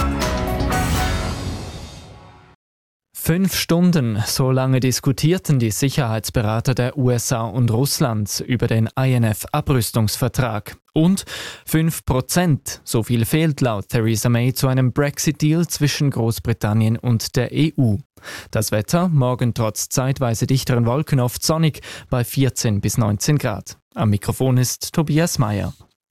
5 Stunden, so lange diskutierten die Sicherheitsberater der USA und Russlands über den INF-Abrüstungsvertrag. Und 5%, so viel fehlt laut Theresa May zu einem Brexit-Deal zwischen Großbritannien und der EU. Das Wetter, morgen trotz zeitweise dichteren Wolken oft sonnig bei 14 bis 19 Grad. Am Mikrofon ist Tobias Meyer.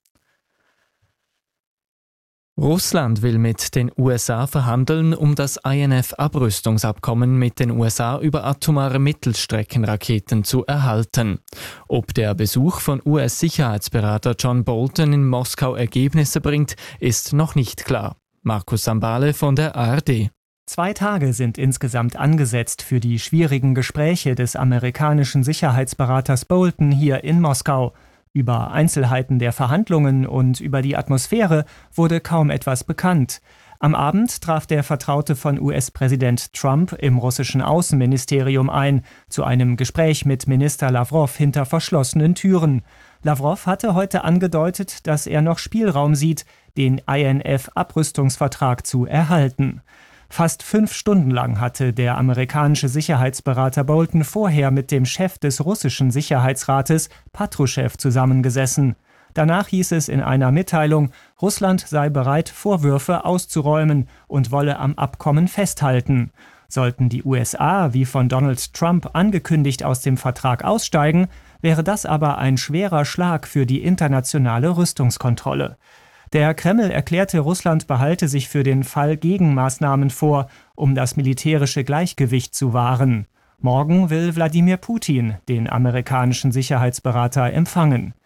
Russland will mit den USA verhandeln, um das INF-Abrüstungsabkommen mit den USA über atomare Mittelstreckenraketen zu erhalten. Ob der Besuch von US-Sicherheitsberater John Bolton in Moskau Ergebnisse bringt, ist noch nicht klar. Markus Sambale von der ARD. 2 Tage sind insgesamt angesetzt für die schwierigen Gespräche des amerikanischen Sicherheitsberaters Bolton hier in Moskau. Über Einzelheiten der Verhandlungen und über die Atmosphäre wurde kaum etwas bekannt. Am Abend traf der Vertraute von US-Präsident Trump im russischen Außenministerium ein, zu einem Gespräch mit Minister Lavrov hinter verschlossenen Türen. Lavrov hatte heute angedeutet, dass er noch Spielraum sieht, den INF-Abrüstungsvertrag zu erhalten. Fast 5 Stunden lang hatte der amerikanische Sicherheitsberater Bolton vorher mit dem Chef des russischen Sicherheitsrates Patruschew zusammengesessen. Danach hieß es in einer Mitteilung, Russland sei bereit, Vorwürfe auszuräumen und wolle am Abkommen festhalten. Sollten die USA, wie von Donald Trump angekündigt, aus dem Vertrag aussteigen, wäre das aber ein schwerer Schlag für die internationale Rüstungskontrolle. Der Kreml erklärte, Russland behalte sich für den Fall Gegenmaßnahmen vor, um das militärische Gleichgewicht zu wahren. Morgen will Wladimir Putin den amerikanischen Sicherheitsberater empfangen.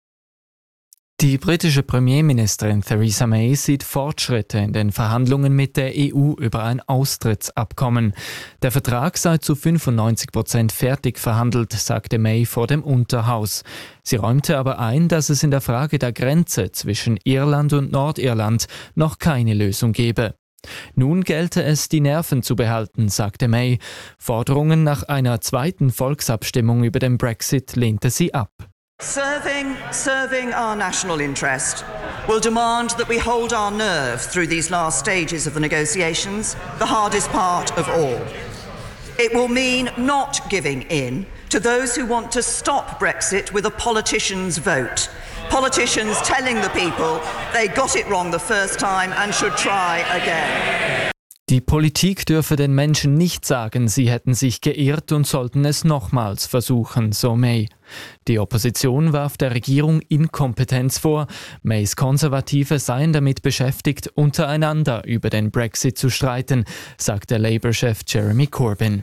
Die britische Premierministerin Theresa May sieht Fortschritte in den Verhandlungen mit der EU über ein Austrittsabkommen. Der Vertrag sei zu 95% fertig verhandelt, sagte May vor dem Unterhaus. Sie räumte aber ein, dass es in der Frage der Grenze zwischen Irland und Nordirland noch keine Lösung gebe. Nun gelte es, die Nerven zu behalten, sagte May. Forderungen nach einer zweiten Volksabstimmung über den Brexit lehnte sie ab. Serving our national interest will demand that we hold our nerve through these last stages of the negotiations, the hardest part of all. It will mean not giving in to those who want to stop Brexit with a politician's vote. Politicians telling the people they got it wrong the first time and should try again. Die Politik dürfe den Menschen nicht sagen, sie hätten sich geirrt und sollten es nochmals versuchen, so May. Die Opposition warf der Regierung Inkompetenz vor. Mays Konservative seien damit beschäftigt, untereinander über den Brexit zu streiten, sagt der Labour-Chef Jeremy Corbyn.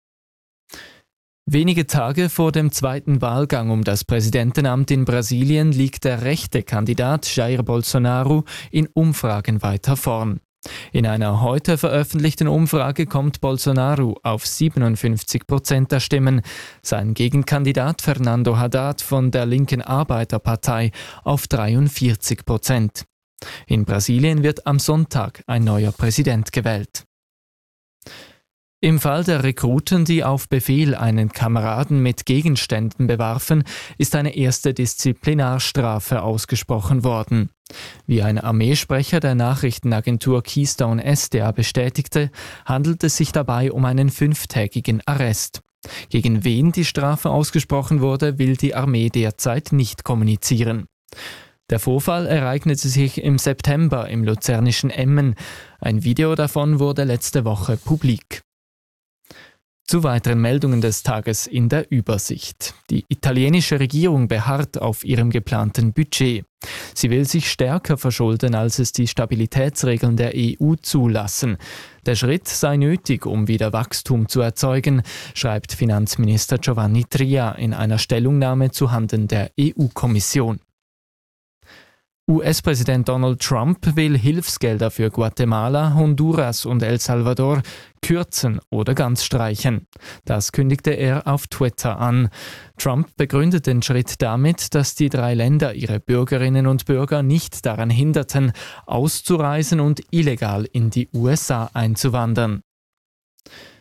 Wenige Tage vor dem zweiten Wahlgang um das Präsidentenamt in Brasilien liegt der rechte Kandidat Jair Bolsonaro in Umfragen weiter vorn. In einer heute veröffentlichten Umfrage kommt Bolsonaro auf 57% der Stimmen, sein Gegenkandidat Fernando Haddad von der linken Arbeiterpartei auf 43%. In Brasilien wird am Sonntag ein neuer Präsident gewählt. Im Fall der Rekruten, die auf Befehl einen Kameraden mit Gegenständen bewarfen, ist eine erste Disziplinarstrafe ausgesprochen worden. Wie ein Armeesprecher der Nachrichtenagentur Keystone SDA bestätigte, handelt es sich dabei um einen 5-tägigen Arrest. Gegen wen die Strafe ausgesprochen wurde, will die Armee derzeit nicht kommunizieren. Der Vorfall ereignete sich im September im luzernischen Emmen. Ein Video davon wurde letzte Woche publik. Zu weiteren Meldungen des Tages in der Übersicht. Die italienische Regierung beharrt auf ihrem geplanten Budget. Sie will sich stärker verschulden, als es die Stabilitätsregeln der EU zulassen. Der Schritt sei nötig, um wieder Wachstum zu erzeugen, schreibt Finanzminister Giovanni Tria in einer Stellungnahme zuhanden der EU-Kommission. US-Präsident Donald Trump will Hilfsgelder für Guatemala, Honduras und El Salvador kürzen oder ganz streichen. Das kündigte er auf Twitter an. Trump begründet den Schritt damit, dass die 3 Länder ihre Bürgerinnen und Bürger nicht daran hinderten, auszureisen und illegal in die USA einzuwandern.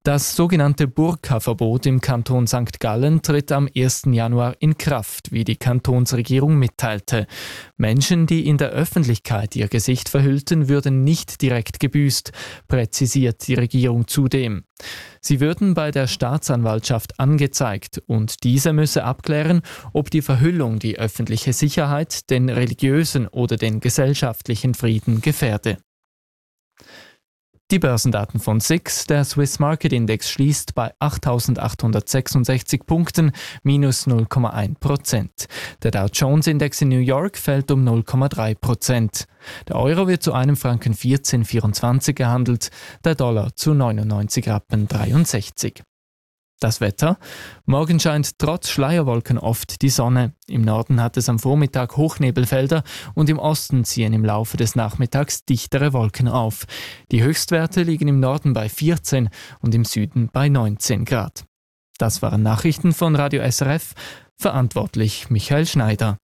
Das sogenannte Burka-Verbot im Kanton St. Gallen tritt am 1. Januar in Kraft, wie die Kantonsregierung mitteilte. Menschen, die in der Öffentlichkeit ihr Gesicht verhüllten, würden nicht direkt gebüßt, präzisiert die Regierung zudem. Sie würden bei der Staatsanwaltschaft angezeigt und diese müsse abklären, ob die Verhüllung die öffentliche Sicherheit, den religiösen oder den gesellschaftlichen Frieden gefährde. Die Börsendaten von SIX, der Swiss Market Index, schließt bei 8.866 Punkten, minus 0,1%. Der Dow Jones Index in New York fällt um 0,3%. Der Euro wird zu einem Franken 14,24 gehandelt, der Dollar zu 99,63 Rappen. Das Wetter. Morgen scheint trotz Schleierwolken oft die Sonne. Im Norden hat es am Vormittag Hochnebelfelder und im Osten ziehen im Laufe des Nachmittags dichtere Wolken auf. Die Höchstwerte liegen im Norden bei 14 und im Süden bei 19 Grad. Das waren Nachrichten von Radio SRF. Verantwortlich Michael Schneider.